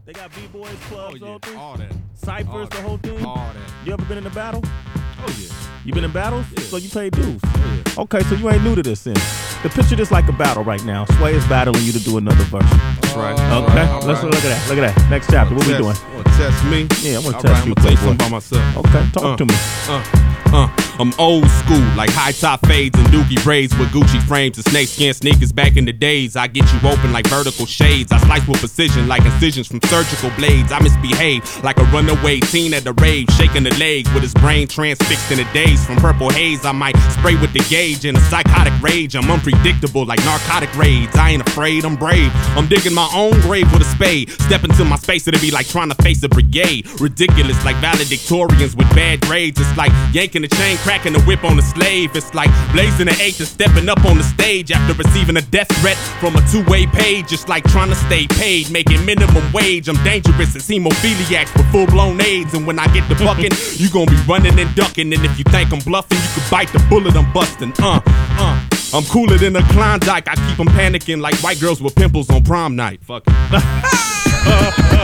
They got B-boys, clubs, Oh, yeah. all things. All that. Ciphers, the whole thing. All that. You ever been in a battle? Oh, yeah. You been in battles? Yeah. So you paid dues. Oh, yeah. Okay, so you ain't new to this then. The picture this like a battle right now. Sway is battling you to do another verse. That's right. Okay, let's look at that. Look at that. Next chapter. What we doing? Want to test me? Yeah, I want All to right, test I'm you, gonna tell you Playboy. something about myself. Okay, talk to me. I'm old school, like high top fades and dookie braids with Gucci frames and snakeskin sneakers back in the days. I get you open like vertical shades. I slice with precision like incisions from surgical blades. I misbehave like a runaway teen at the rave, shaking the leg with his brain transfixed in a daze. From purple haze, I might spray with the gauge in a psychotic rage. I'm unpredictable like narcotic raids. I ain't afraid, I'm brave. I'm digging my own grave with a spade. Step into my space, it'll be like trying to face a brigade. Ridiculous like valedictorians with bad grades. It's like yanking the chain, cracking the whip on the slave. It's like blazing the eighth and stepping up on the stage after receiving a death threat from a two-way page. It's like trying to stay paid, making minimum wage. I'm dangerous as hemophiliacs with full-blown AIDS. And when I get to bucking, you gon' be running and ducking. And if you think I'm bluffing, you can bite the bullet I'm busting. I'm cooler than a Klondike. I keep them panicking like white girls with pimples on prom night. Fuck it.